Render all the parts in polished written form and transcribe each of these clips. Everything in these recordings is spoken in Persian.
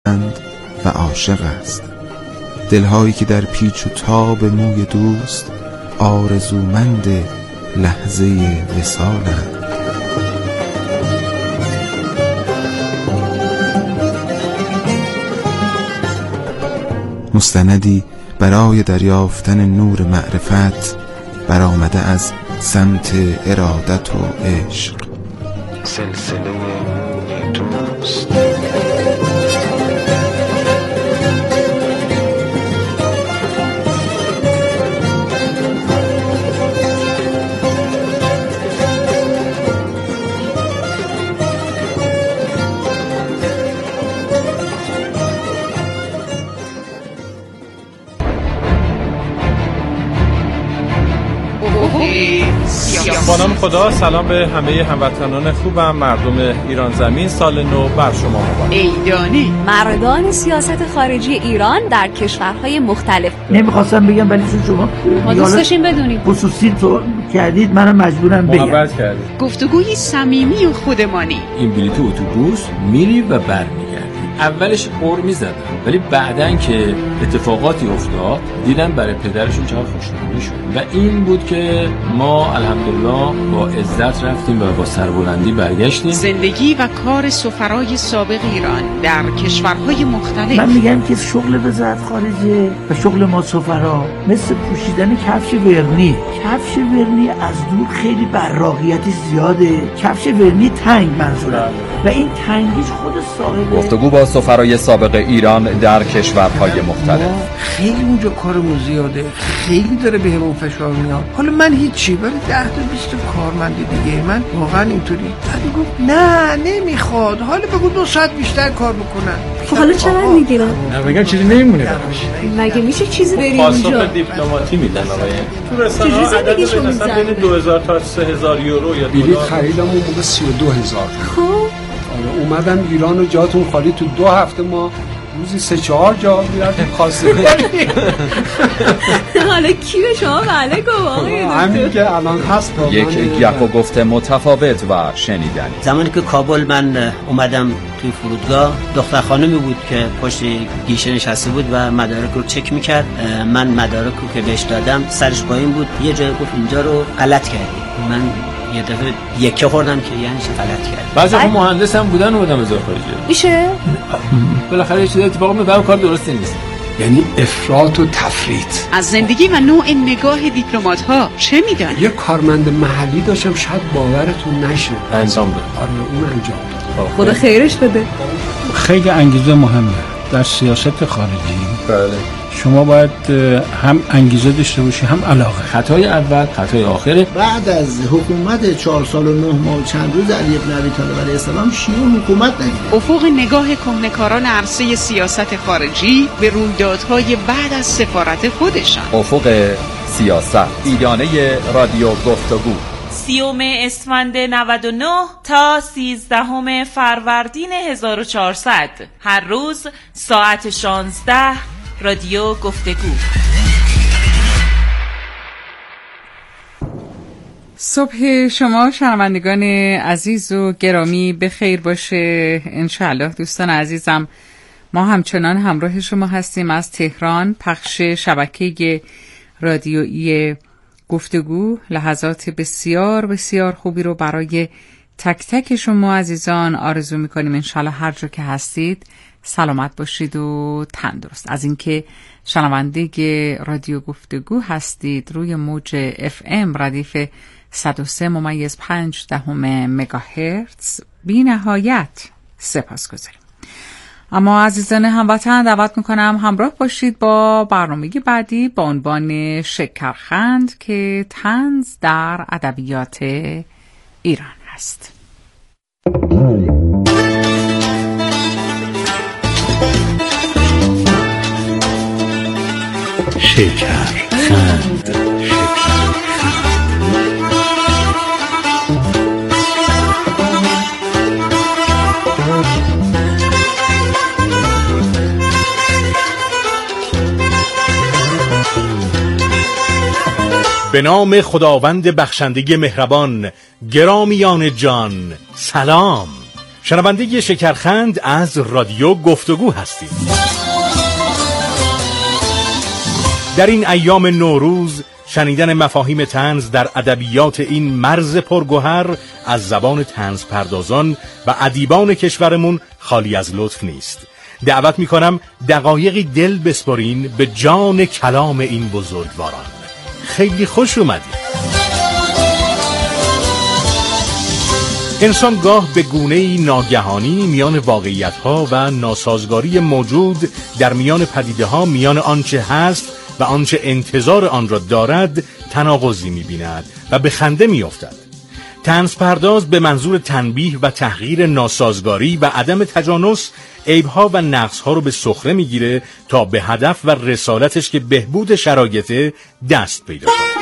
و عاشق است. دلهایی که در پیچ و تاب موی دوست آرزومند لحظه وصالند. مستندی برای دریافتن نور معرفت برآمده از سمت ارادت و عشق. سلسله موی دوست. با نام خدا، سلام به همه هموطنان خوبم. مردم ایران زمین، سال نو بر شما مبارک. ایدانی مردان سیاست خارجی ایران در کشورهای مختلف. نمیخواستم بگم ولی شما ما دوست داشتیم بدونیم. خصوصی تو کردید، منم مجبورم بگم. محبت کردید. گفتگوی صمیمی و خودمانی. این بلیط اتوبوس میری و برمیگردی. اولش قر میزدن ولی بعدن که اتفاقاتی افتاد دیدن برای پدرشون چقدر خوشنودی شد و این بود که ما الحمدلله با عزت رفتیم و با سربلندی برگشتیم. زندگی و کار سفرای سابق ایران در کشورهای مختلف. من میگم که شغل وزارت خارجه و شغل ما سفرا مثل پوشیدن کفش ورنی. کفش ورنی از دور خیلی براقیتی زیاده، کفش ورنی تنگ منظورم و این تنگیش خود صاحب. گفتگو با سفرای سابق ایران در کشورهای مختلف. خیلی اونجا کارمون زیاده، خیلی داره بهمون فشار میاد. حالا من هیچی، ولی 10 تا 20 کارمند دیگه من واقعا اینطوری. بعد گفت نه نمیخواد، حالا بگو 2 ساعت بیشتر کار بکنن. خب حالا چقدر میگیرن؟ نه بگم چیزی نمیمونه براش. مگه میشه چیزی بریم اونجا؟ پاسخ دیپلماتی میدن آقای. تو رستوران عدد مثلا بین 2000 تا 3000 یورو یا بلیط خریدم اون موقع 32000. خب اومدم ایران و جاتون خالی. تو 2 هفته ما روزی 3-4 جا میرفتیم خواسته بریم. حالا کی به شما بله گفت آقای دکتر؟ همین که الان هست. یک گپ و گفت متفاوت و شنیدنی. زمانی که کابل من اومدم توی فرودگاه، دختر خانمی بود که پشت گیشه نشسته بود و مدارک رو چک میکرد. من مدارک رو که بهش دادم سرش پایین بود، یه جای گفت اینجا رو غلط کردی. من یه دفعه یکه خوردم که یعنی چه غلط کرد. بعضی هم مهندس هم بودن اومدن وزارت خارجه. میشه؟ بالاخره یه چیزی اتفاق میفته، کار درستی نیست. یعنی افراط و تفریط. از زندگی و نوع نگاه دیپلمات ها چه میدن؟ یه کارمند محلی داشتم، شاید باورتون نشه، انجام داد. آره اون انجام داد. خدا خیرش بده. خیلی انگیزه مهمه در سیاست خارجی. بله. شما باید هم انگیزه داشته باشی هم علاقه. خطای اول، خطای آخره. بعد از حکومت 4 سال و 9 ماه و چند روز علی بن ابی طالب علیه السلام شیوع حکومت نگیره. افق نگاه کهنه‌کاران عرصه سیاست خارجی به رویدادهای بعد از سفارت خودشان. افق سیاست، ایدانه رادیو گفتگو. 30 اسفند 99 تا 13 فروردین 1400. هر روز ساعت 16 رادیو گفتگو. صبح شما شنوندگان عزیز و گرامی بخیر باشه انشاءالله. دوستان عزیزم، ما همچنان همراه شما هستیم از تهران. پخش شبکه رادیویی گفتگو لحظات بسیار بسیار خوبی رو برای تک تک شما عزیزان آرزو میکنیم. انشاءالله هر جا که هستید سلامت باشید و تندرست. از اینکه شنونده رادیو گفتگو هستید روی موج FM ردیف 103.5 مگاهرتز بی نهایت سپاسگزاریم. اما عزیزان هموطن دعوت میکنم همراه باشید با برنامه بعدی با عنوان شکرخند که طنز در ادبیات ایران هست. شکرخند. به نام خداوند بخشنده مهربان. گرامیان جان سلام. شنونده شکرخند از رادیو گفتگو هستید. در این ایام نوروز شنیدن مفاهیم طنز در ادبیات این مرز پرگوهر از زبان طنز پردازان و ادیبان کشورمون خالی از لطف نیست. دعوت میکنم دقایقی دل بسپارین به جان کلام این بزرگواران. خیلی خوش اومدید. انسان گاه به گونه‌ای ناگهانی میان واقعیت‌ها و ناسازگاری موجود در میان پدیده‌ها، میان آنچه هست و آنچه انتظار آن را دارد تناقضی می‌بیند و به خنده می‌افتد. طنز پرداز به منظور تنبیه و تحقیر ناسازگاری و عدم تجانس عیب‌ها و نقص‌ها رو به سخره می‌گیره تا به هدف و رسالتش که بهبود شرایط دست پیدا کنه.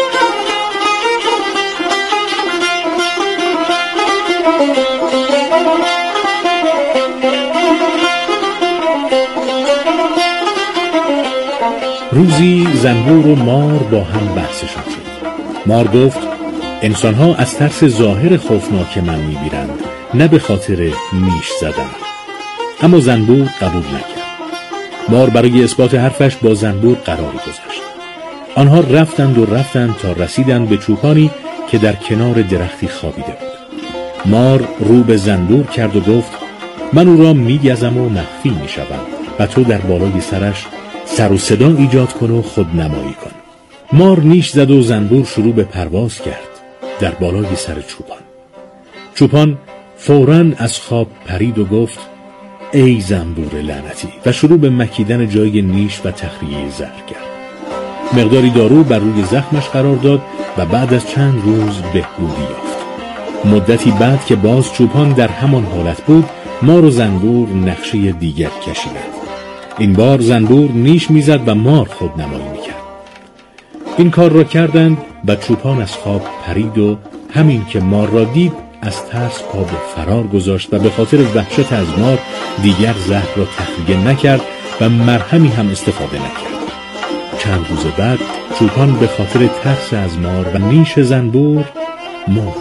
روزی زنبور و مار با هم بحثشون شد. مار گفت انسان‌ها از ترس ظاهر خوفناک من می‌میرند، نه به خاطر نیش زدن. اما زنبور قبول نکرد. مار برای اثبات حرفش با زنبور قراری گذاشت. آنها رفتند تا رسیدند به چوپانی که در کنار درختی خوابیده بود. مار رو به زنبور کرد و گفت من او را می‌گزم و مخفی می‌شوم و تو در بالای سرش سر و صدا ایجاد کن و خودنمایی کن. مار نیش زد و زنبور شروع به پرواز کرد در بالای سر چوپان. چوپان فوراً از خواب پرید و گفت ای زنبور لعنتی و شروع به مکیدن جای نیش و تخلیه زهر کرد. مقداری دارو بر روی زخمش قرار داد و بعد از چند روز بهبودی یافت. مدتی بعد که باز چوپان در همان حالت بود، مار و زنبور نقشه دیگر کشیدند. این بار زنبور نیش میزد و مار خودنمایی میکرد. این کار را کردند و چوپان از خواب پرید و همین که مار را دید از ترس پا به فرار گذاشت و به خاطر وحشت از مار دیگر زهر را تخلیه نکرد و مرهمی هم استفاده نکرد. چند روز بعد چوپان به خاطر ترس از مار و نیش زنبور مرد.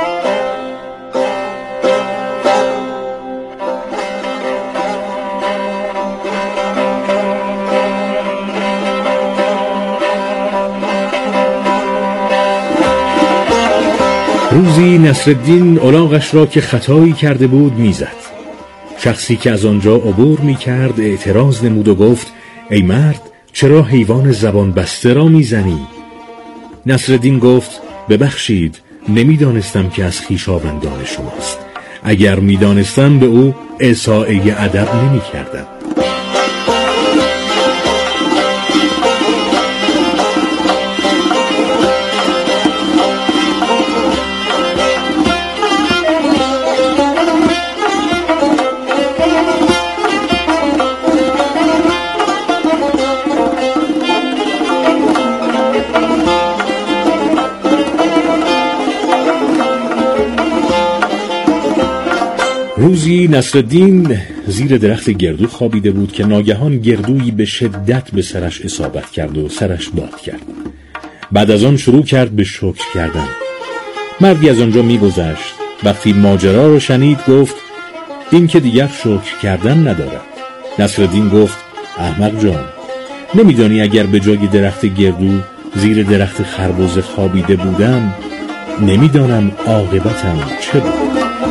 روزی نصرالدین الاغش را که خطایی کرده بود میزد. شخصی که از آنجا عبور میکرد اعتراض نمود و گفت ای مرد چرا حیوان زبان بسته را میزنی؟ نصرالدین گفت ببخشید نمیدانستم که از خویشاوندان شماست. اگر میدانستم به او اعطای ادب نمیکردم. روزی نصرالدین زیر درخت گردو خوابیده بود که ناگهان گردویی به شدت به سرش اصابت کرد و سرش باد کرد. بعد از آن شروع کرد به شکر کردن. مردی از آنجا می‌گذشت. وقتی ماجرا رو شنید گفت این که دیگر شکر کردن ندارد. نصرالدین گفت احمق جان، نمیدانی اگر به جای درخت گردو زیر درخت خربزه خوابیده بودم نمیدانم عاقبتم چه بود.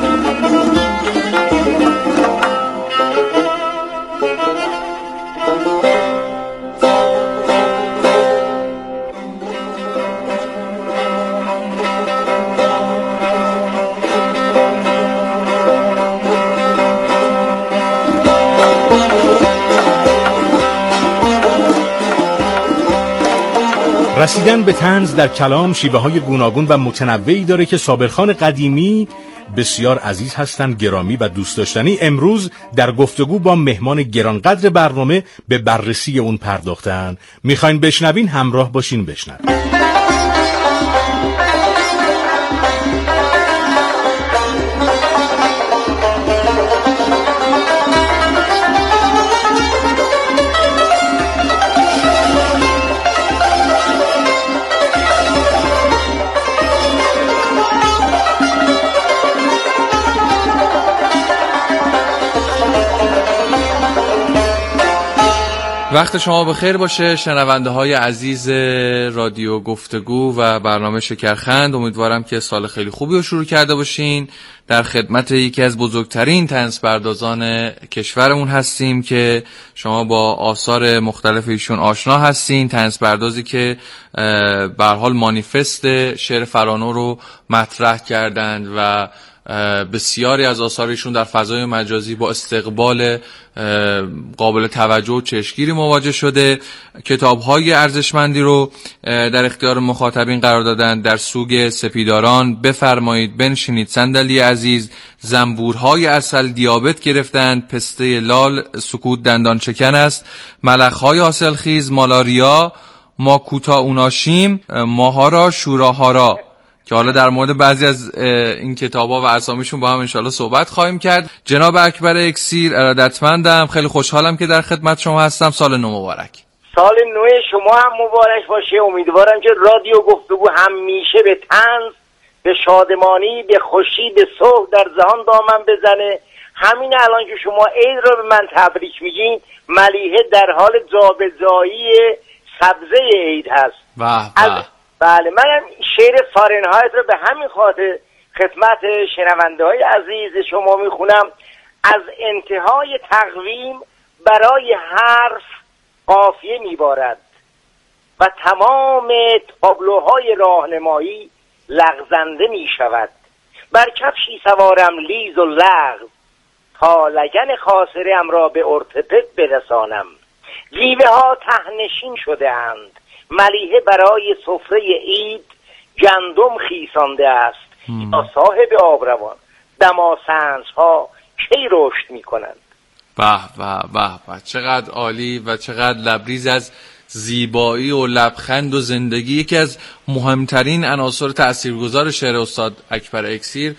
رسیدن به طنز در کلام شیوه های گوناگون و متنوعی داره که صابرخان قدیمی بسیار عزیز هستند، گرامی و دوست داشتنی. امروز در گفتگو با مهمان گرانقدر برنامه به بررسی اون پرداختن. میخواین بشنوین؟ همراه باشین بشنوین. وقت شما بخیر باشه شنونده های عزیز رادیو گفتگو و برنامه شکرخند. امیدوارم که سال خیلی خوبی رو شروع کرده باشین. در خدمت یکی از بزرگترین طنزپردازان کشورمون هستیم که شما با آثار مختلف ایشون آشنا هستین. طنزپردازی که به هر حال مانیفست شعر فرانو رو مطرح کردند و بسیاری از آثارشون در فضای مجازی با استقبال قابل توجه و چشمگیری مواجه شده. کتاب‌های ارزشمندی رو در اختیار مخاطبین قرار دادن. در سوگ سپیداران، بفرمایید بنشینید صندلی عزیز، زنبورهای عسل، دیابت گرفتند، پسته لال، سکوت دندان چکن است، ملخ‌های حاصلخیز، مالاریا، ما کوتا اوناشیم، ماهارا شوراهارا، که حالا در مورد بعضی از این کتاب‌ها و اسامیشون با هم انشالله صحبت خواهیم کرد. جناب اکبر اکسیر، ارادتمندم، خیلی خوشحالم که در خدمت شما هستم. سال نو مبارک. سال نو شما هم مبارک باشه. امیدوارم که رادیو گفتگو همیشه به طنز، به شادمانی، به خوشی، به صلح در جهان دامن بزنه. همین الان که شما عید رو به من تبریک میگین، ملیحه در حال جابجایی سبزه عید هست. بله، منم شعر فارنهایت رو به همین خاطر خدمت شنونده های عزیز شما میخونم. از انتهای تقویم برای حرف قافیه میبارد و تمام تابلوهای راهنمایی لغزنده میشود. بر کفشی سوارم لیز و لغز تا لگن خاصره‌ام را به ارتپد برسانم. گیوه ها تهنشین شده اند، ملیحه برای سفره عید گندم خیسانده است. یا صاحب آبروان دماسنج ها کی رشد می کنند. به به به به، چقدر عالی و چقدر لبریز از زیبایی و لبخند و زندگی. یکی از مهمترین عناصر تاثیرگذار شعر استاد اکبر اکسیر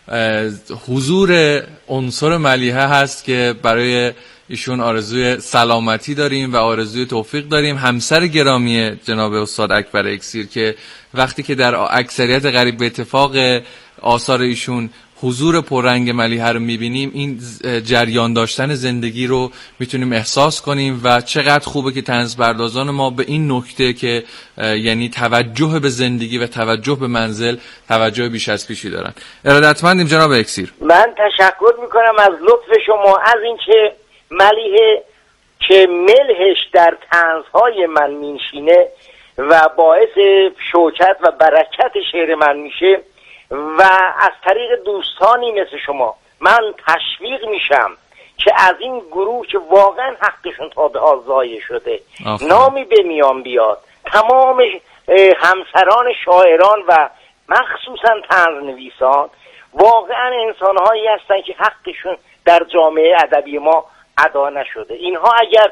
حضور عنصر ملیحه هست که برای ایشون آرزوی سلامتی داریم و آرزوی توفیق داریم. همسر گرامی جناب استاد اکبر اکسیر که وقتی که در اکثریت قریب به اتفاق آثار ایشون حضور پررنگ ملیحه رو میبینیم، این جریان داشتن زندگی رو میتونیم احساس کنیم و چقدر خوبه که طنزپردازان ما به این نکته که یعنی توجه به زندگی و توجه به منزل توجه بیش از پیشی دارن. ارادتمندیم جناب اکسیر. من تشکر میکنم از لطف شما، از اینکه ملیحه که ملحش در طنزهای من میشینه و باعث شوکت و برکت شعر من میشه و از طریق دوستانی مثل شما من تشویق میشم که از این گروه که واقعا حقشون تا به حال ضایع شده نامی به میان بیاد. تمام همسران شاعران و مخصوصا طنز نویسان واقعا انسانهایی هستن که حقشون در جامعه ادبی ما ادا نشده. اینها اگر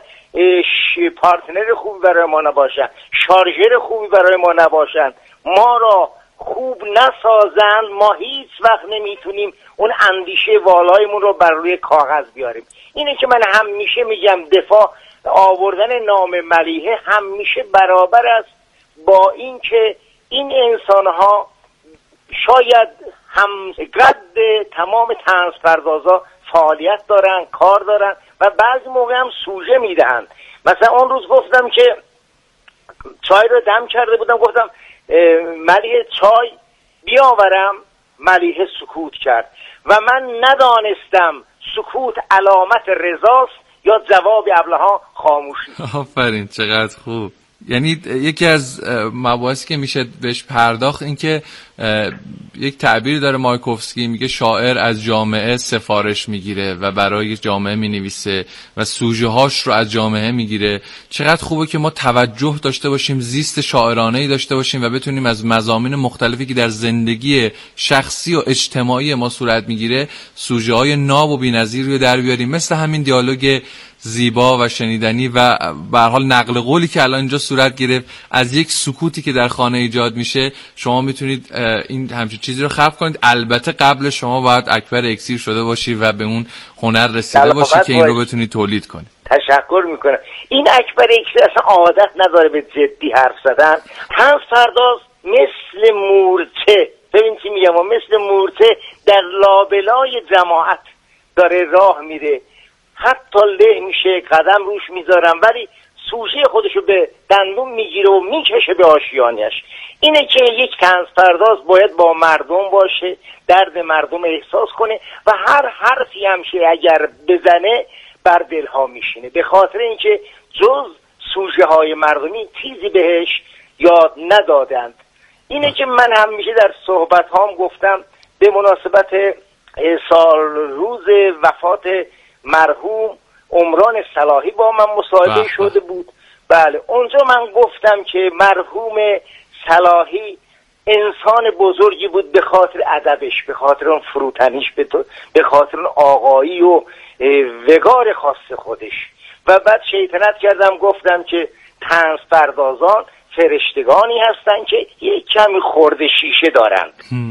پارتنر خوبی برای ما نباشن، شارژر خوبی برای ما نباشن، ما را خوب نسازند، ما هیچ وقت نمیتونیم اون اندیشه والایمون رو بر روی کاغذ بیاریم. اینه که من همیشه میگم دفاع آوردن نام ملیحه همیشه برابر است با این که این انسانها شاید هم قد تمام طنزپردازا فعالیت دارن، کار دارن و بعضی موقع هم سوژه میدهند. مثلا اون روز گفتم که چای رو دم کرده بودم، گفتم ملیحه چای بیاورم، ملیحه سکوت کرد و من ندانستم سکوت علامت رضاست یا جواب ابلهان خاموشی. آفرین، چقدر خوب. یعنی یکی از مباحثی که میشه بهش پرداخت این که یک تعبیر داره مایکوفسکی، میگه شاعر از جامعه سفارش میگیره و برای جامعه مینویسه و سوژه هاش رو از جامعه میگیره. چقدر خوبه که ما توجه داشته باشیم، زیست شاعرانه‌ای داشته باشیم و بتونیم از مضامین مختلفی که در زندگی شخصی و اجتماعی ما صورت میگیره سوژه های ناب و بی‌نظیر رو در بیاریم، مثل همین دیالوگ زیبا و شنیدنی و به هر حال نقل قولی که الان اینجا صورت گرفت از یک سکوتی که در خانه ایجاد میشه. شما میتونید این همچین چیزی رو خلق کنید. البته قبل شما باید اکبر اکسیر شده باشی و به اون هنر رسیده باشی که این رو بتونید تولید کنید. تشکر میکنم. این اکبر اکسیر اصلا عادت نداره به جدی حرف زدن. طنزپرداز مثل مورچه، ببین چی میگم، مثل مورچه در لابلای جماعت داره راه میره، حتی له میشه، قدم روش میذارم، ولی سوژه خودشو به دندون میگیره و میکشه به آشیانش. اینه که یک طنز پرداز باید با مردم باشه، درد مردم احساس کنه و هر حرفی همشه اگر بزنه بر دلها میشینه، به خاطر اینکه جز سوژه های مردمی چیزی بهش یاد ندادند. اینه که من همیشه در صحبت هام گفتم به مناسبت سال روز وفات مرحوم عمران صلاحی با من مصاحبه شده بود. بله، اونجا من گفتم که مرحوم صلاحی انسان بزرگی بود به خاطر ادبش، به خاطر اون فروتنیش، به خاطر اون آقایی و وقار خاص خودش. و بعد شیطنت کردم گفتم که طنز پردازان فرشتگانی هستن که یک کمی خورده شیشه دارند.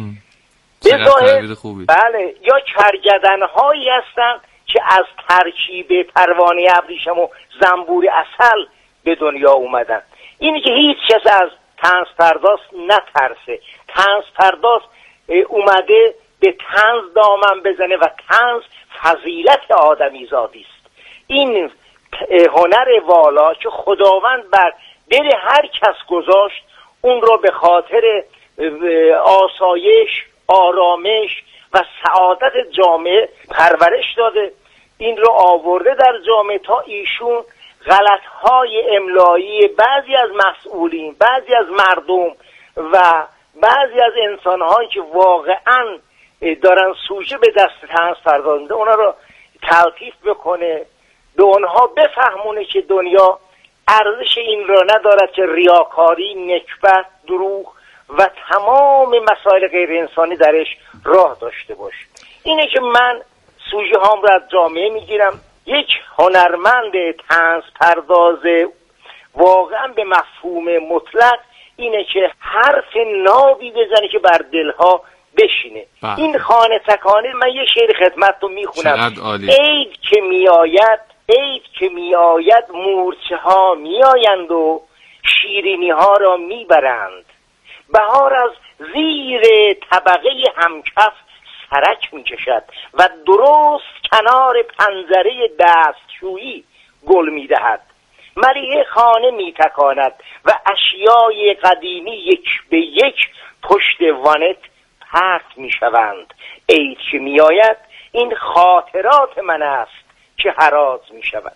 بله، یا کرگدن‌هایی هستن که از ترکیب پروانه ابریشم و زنبور عسل به دنیا اومدن. اینی که هیچ کس از طنز پرداز نترسه. طنز پرداز اومده به طنز دامن بزنه و طنز فضیلت آدمی زادی است. این هنر والا که خداوند بر دل هر کس گذاشت، اون رو به خاطر آسایش، آرامش و سعادت جامعه پرورش داده. این رو آورده در جامعه تا ایشون غلط‌های املایی بعضی از مسئولین، بعضی از مردم و بعضی از انسان‌هایی که واقعاً دارن سوژه به دست طنز پردازنده، اونا رو تلطیف بکنه، به اونها بفهمونه که دنیا ارزش این را ندارد که ریاکاری، نکبت، دروغ و تمام مسائل غیر انسانی درش راه داشته باشه. اینه که من سوژه هام را از جامعه میگیرم. یک هنرمند طنز پرداز واقعا به مفهوم مطلق اینه که حرف نابی بزنه که بر دلها بشینه. این خانه تکانه، من یه شعر خدمت رو میخونم. عید که میآید مورچه ها میآیند و شیرینی ها را میبرند، بهار از زیر طبقه همکف سرک میکشد و درست کنار پنجره دستشویی گل میدهد. ملیحه خانه میتکاند و اشیای قدیمی یک به یک پشت وانت پرت میشوند. عید که میآید این خاطرات من است که هراز میشود.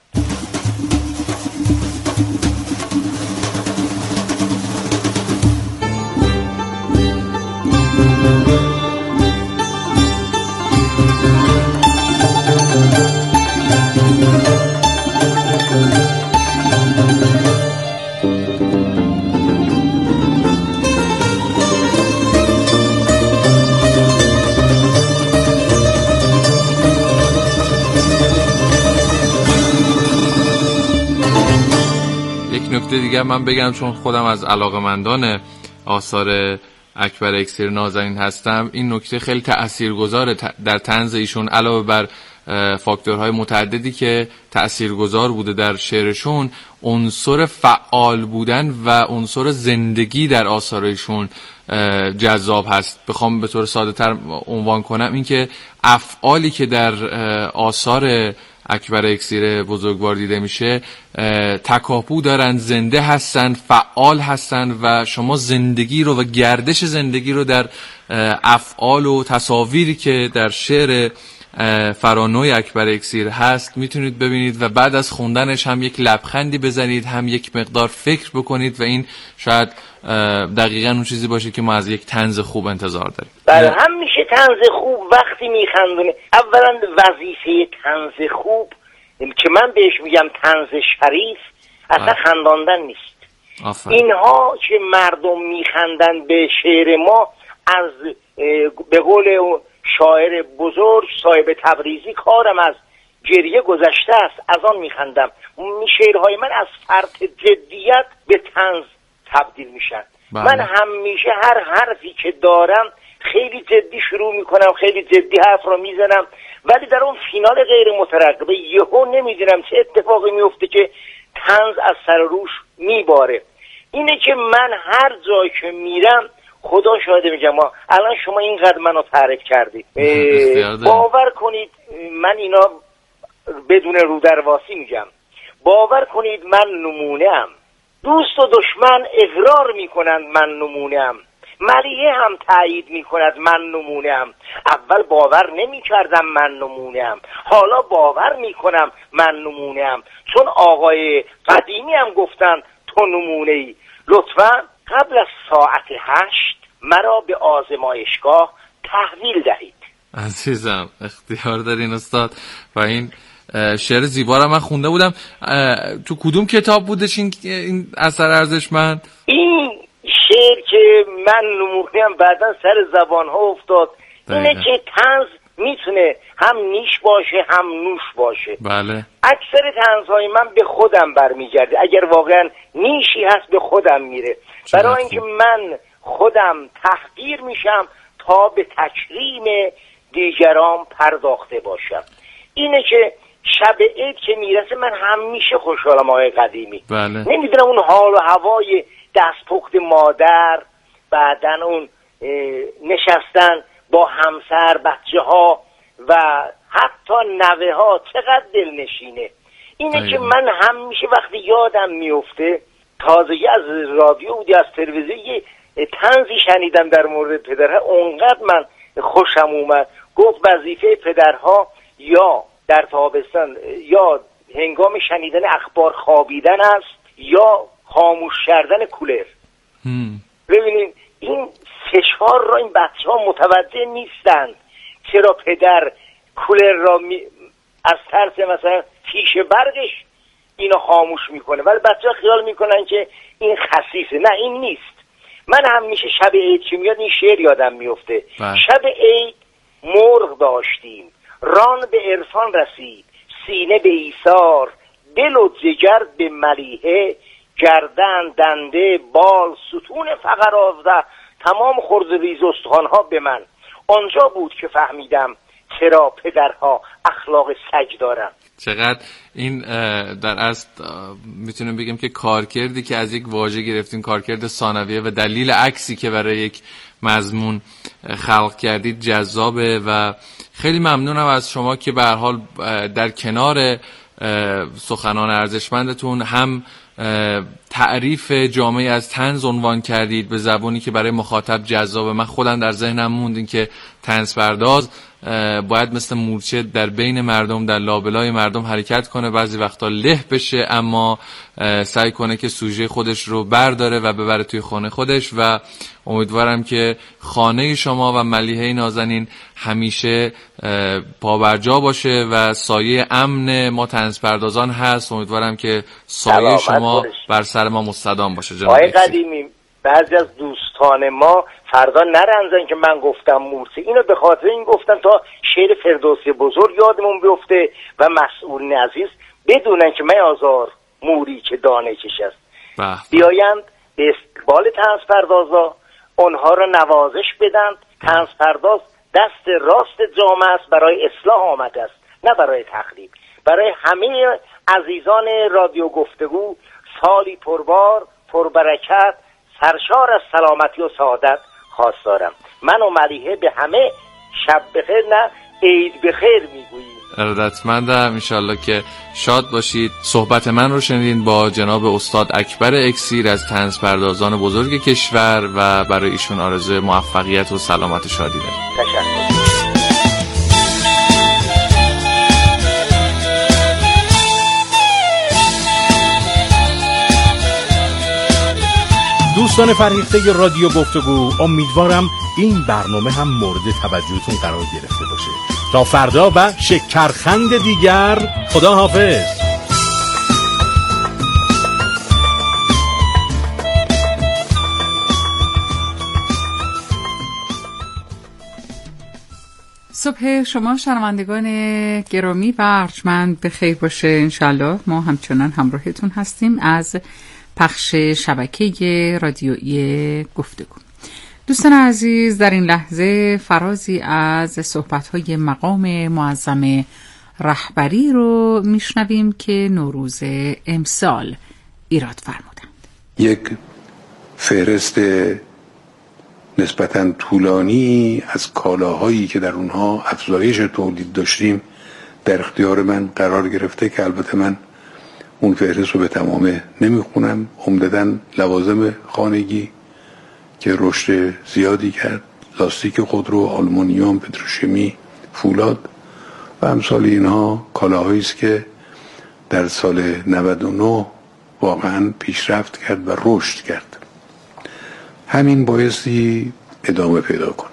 نکته دیگر من بگم، چون خودم از علاقه‌مندان آثار اکبر اکسیر نازنین هستم، این نکته خیلی تأثیرگذاره در طنز ایشون. علاوه بر فاکتورهای متعددی که تأثیرگذار بوده در شعرشون، عنصر فعال بودن و عنصر زندگی در آثارشون جذاب هست. بخوام به طور ساده تر عنوان کنم، این که افعالی که در آثار اکبر اکسیر بزرگوار دیده میشه تکاپو دارن، زنده هستن، فعال هستن و شما زندگی رو و گردش زندگی رو در افعال و تصاویری که در شعر فرانوی اکبر اکسیر هست میتونید ببینید و بعد از خوندنش هم یک لبخندی بزنید، هم یک مقدار فکر بکنید و این شاید دقیقاً اون چیزی باشه که ما از یک طنز خوب انتظار داریم. بله، همیشه طنز خوب وقتی میخندونه. اولا وظیفه طنز خوب که من بهش میگم طنز شریف اصلا خنداندن نیست. اینها که مردم میخندن به شعر ما، از به قول شاعر بزرگ صاحب تبریزی، کارم از گریه گذشته است از آن میخندم. شعرهای من از فرط جدیت به طنز تبدیل میشن. من همیشه هر حرفی که دارم خیلی جدی شروع میکنم، خیلی جدی حرف رو میزنم، ولی در اون فینال غیر مترقبه یهو نمیدونم چه اتفاقی میفته که طنز از سر روش میباره. اینه که من هر جایی که میرم، خدا شاهده میگم، الان شما اینقدر منو تعریف کردید، باور کنید من اینا بدون رودرواسی میگم، باور کنید من نمونه‌ام. دوست و دشمن اقرار میکنند من نمونه‌ام. ملیحه هم تایید میکند من نمونه‌ام. اول باور نمیکردم من نمونه‌ام، حالا باور میکنم من نمونه‌ام، چون آقای قدیمی هم گفتن تو نمونه‌ای. لطفاً قبل از ساعت 8 مرا به آزمایشگاه تحویل دهید. عزیزم اختیار دارین استاد. و این شعر زیبا رو من خونده بودم. تو کدوم کتاب بودش این اثر ارزشمند؟ این شعر که من نمونه‌ام بعداً سر زبان‌ها افتاد. اینه که طنز میتونه هم نیش باشه هم نوش باشه. بله. اکثر طنزهای من به خودم برمیگرده. اگر واقعا نیشی هست به خودم میره. برای اینکه من خودم تحقیر میشم تا به تکریم دیگران پرداخته باشم. اینه که شب عید که میرسه من همیشه خوشحالم آقای قدیمی. بله. نمیدونم اون حال و هوای دستپخت مادر، بعدن اون نشستن با همسر، بچه ها و حتی نوه ها چقدر دلنشینه. اینه که من همیشه وقتی یادم میفته تازگی از رادیو بودی از تلویزیون یه طنزی شنیدم در مورد پدرها، اونقدر من خوشم اومد. گفت وظیفه پدرها یا در تابستان یا هنگام شنیدن اخبار خوابیدن است یا خاموش کردن کولر. ببینید این فشار را این بچه ها متوجه نیستند. چرا پدر کولر را از ترس مثلا فیش برقش اینو خاموش میکنه، ولی بچه ها خیال میکنن که این خسیسه. نه این نیست. من همیشه شب عید که میاد این شعر یادم میفته. شب عید مرغ داشتیم، ران به عرفان رسید، سینه به ایثار، دل و جگر به ملیحه، گردن دنده بال ستون فقر آورده، تمام خرد ریز استخوانها به من. آنجا بود که فهمیدم چرا پدرها اخلاق سگ دارن. چقدر این در اصل میتونم بگم که کارکردی که از یک واژه گرفتین، کارکرد ثانویه و دلیل عکسی که برای یک مضمون خلق کردید جذابه و خیلی ممنونم از شما که به هر حال در کنار سخنان ارزشمندتون هم تعریف جامعی از طنز عنوان کردید به زبانی که برای مخاطب جذابه. من خودم در ذهنم موند این که طنز پرداز باید مثل مورچه در بین مردم، در لابلای مردم حرکت کنه، بعضی وقتا له بشه اما سعی کنه که سوژه خودش رو برداره و ببره توی خانه خودش. و امیدوارم که خانه شما و ملیحه نازنین همیشه پابرجا باشه و سایه امن ما طنز پردازان هست. امیدوارم که سایه شما بر سر ما مستدام باشه. جناب آقای قدیمی، بعضی از دوستان ما فردا نرنزن که من گفتم مورچه. اینو به خاطر این گفتم تا شعر فردوسی بزرگ یادمون بیفته و مسئولین عزیز بدونن که من آزار موری که دانه کش است. بیایند به استقبال طنز پردازا، اونها را نوازش بدند. طنز پرداز دست راست جامعه است، برای اصلاح آمده است نه برای تخریب. برای همه عزیزان رادیو گفتگو سالی پربار پربرکت سرشار از سلامتی و سعادت خواست دارم. من و ملیحه به همه شب بخیر نه عید بخیر میگوییم. ارادتمندم. انشالله که شاد باشید. صحبت من رو شنیدین با جناب استاد اکبر اکسیر از طنز پردازان بزرگ کشور و برای ایشون آرزوی موفقیت و سلامت و شادی دارم. تشکر. دوستان فرهیخته رادیو گفتگو، امیدوارم این برنامه هم مورد توجهتون قرار گرفته باشه. تا فردا و شکرخند دیگر، خدا حافظ. صبح شما شنوندگان گرامی و ارجمند به خیر باشه. انشالله ما همچنان همراهتون هستیم از پخش شبکه رادیویی گفتگو. دوستان عزیز، در این لحظه فرازی از صحبت‌های مقام معظم رهبری رو میشنویم که نوروز امسال ایراد فرمودند. یک فهرست نسبتاً طولانی از کالاهایی که در اونها افزایش تولید داشتیم در اختیار من قرار گرفته که البته من اون فهرست رو به تمامه نمیخونم. عمدتاً لوازم خانگی که رشد زیادی کرد، لاستیک خودرو، آلومینیوم، پتروشیمی، فولاد و امثال اینها کالاهایی است که در سال 99 واقعاً پیشرفت کرد و رشد کرد. همین بایستی ادامه پیدا کنه.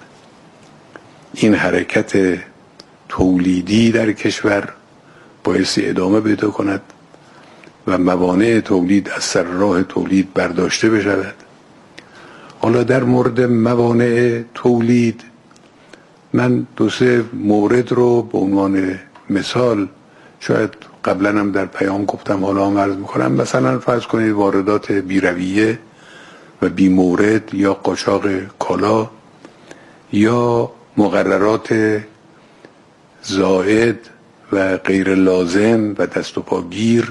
این حرکت تولیدی در کشور بایستی ادامه پیدا کند و موانع تولید از سر راه تولید برداشته بشود. حالا در مورد موانع تولید من 2-3 مورد رو به عنوان مثال، شاید قبلا هم در پیام گفتم، حالا هم عرض میکنم. مثلا فرض کنید واردات بی‌رویه و بی مورد یا قاچاق کالا یا مقررات زائد و غیر لازم و دست و پاگیر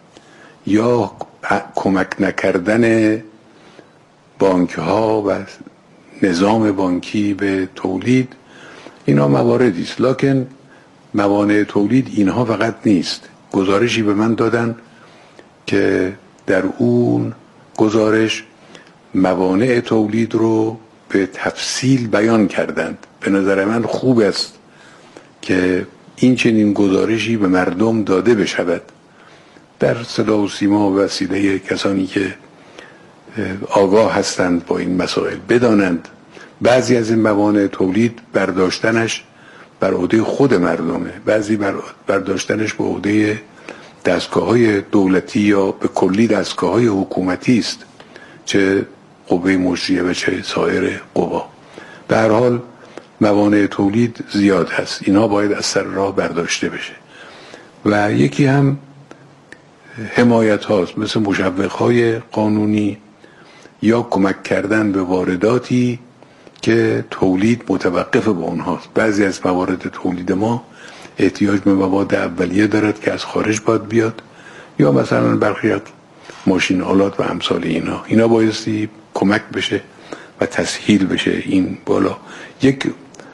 یا کمک نکردن بانک ها و نظام بانکی به تولید، اینا مواردی است. لکن موانع تولید اینها فقط نیست. گزارشی به من دادن که در اون گزارش موانع تولید رو به تفصیل بیان کردند. به نظر من خوب است که این چنین گزارشی به مردم داده بشود، در صدا و سیما و وسیله کسانی که آگاه هستند با این مسائل بدانند. بعضی از این موانع تولید برداشتنش بر عهده خود مردمه، بعضی برداشتنش به عهده دستگاه‌های دولتی یا به کلی دستگاه‌های حکومتی است، چه قوه مجریه و چه سایر قوا. به هر حال موانع تولید زیاد هست، اینا باید از سر راه برداشته بشه. و یکی هم حمایت هاست، مثل مشوق‌های قانونی یا کمک کردن به وارداتی که تولید متوقف به اونهاست. بعضی از موارد تولید ما احتیاج به مواد اولیه دارد که از خارج باید بیاد، یا مثلا برخی از ماشین آلات و امثال اینا بایستی کمک بشه و تسهیل بشه. این بالا یک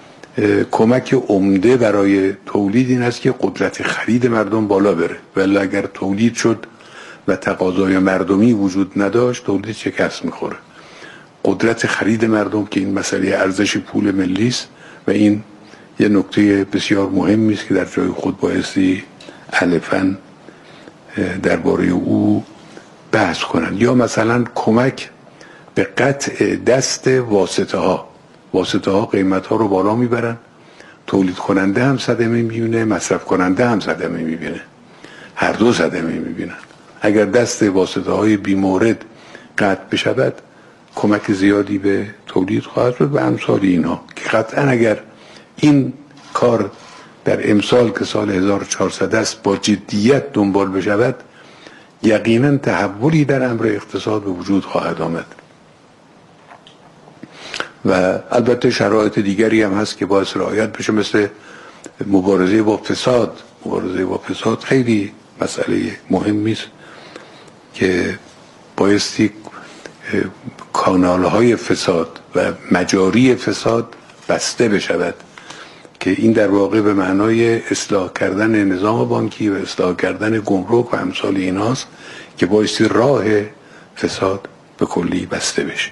کمک عمده برای تولید این است که قدرت خرید مردم بالا بره، ولی اگر تولید شد و تقاضای مردمی وجود نداشت، تولید شکست میخوره. قدرت خرید مردم که این مسئله ارزش پول ملی است و این یه نکته بسیار مهمی است که در جای خود بایستی الفاً درباره او بحث کنند. یا مثلا کمک به قطع دست واسطه ها قیمت ها رو بالا میبرن، تولید کننده هم صدمه میبینه، مصرف کننده هم صدمه میبینه، هر دو صدمه میبینن. اگر دست واسطه های بی مورد قطع بشود، کمک زیادی به تولید خواهد شد و امثال اینها که قطعا اگر این کار در امسال که سال 1400 است با جدیت دنبال بشود، یقینا تحولی در امر اقتصاد به وجود خواهد آمد. و البته شرایط دیگری هم هست که باعث رعایت بشه، مثل مبارزه با فساد. مبارزه با فساد خیلی مسئله مهمی است که بایستی کانال‌های فساد و مجاری فساد بسته بشود، که این در واقع به معنای اصلاح کردن نظام بانکی و اصلاح کردن گمرک و امثال ایناست که بایستی راه فساد به کلی بسته بشه.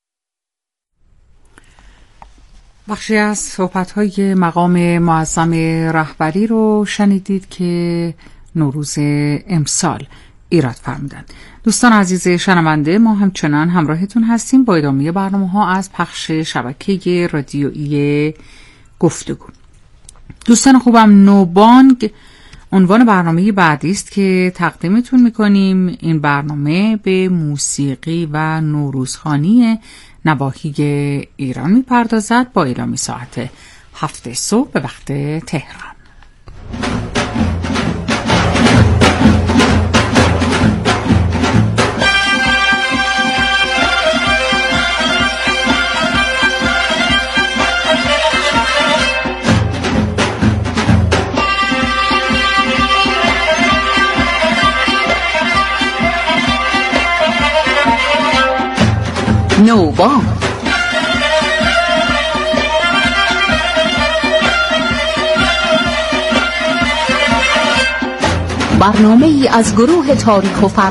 بخشی از صحبت‌های مقام معظم رهبری رو شنیدید که نوروز امسال ایراد فرمودند. دوستان عزیز شنونده، ما همچنان همراهتون هستیم با ادامه برنامه‌ها از پخش شبکه رادیویی گفتگو. دوستان خوبم، نوبانگ عنوان برنامه بعدی است که تقدیمتون می‌کنیم. این برنامه به موسیقی و نوروزخوانی نواحی ایران می‌پردازد با اعلام ساعت 7 صبح به وقت تهران. نوبانگ برنامه‌ای از گروه تاریخ و فرهنگ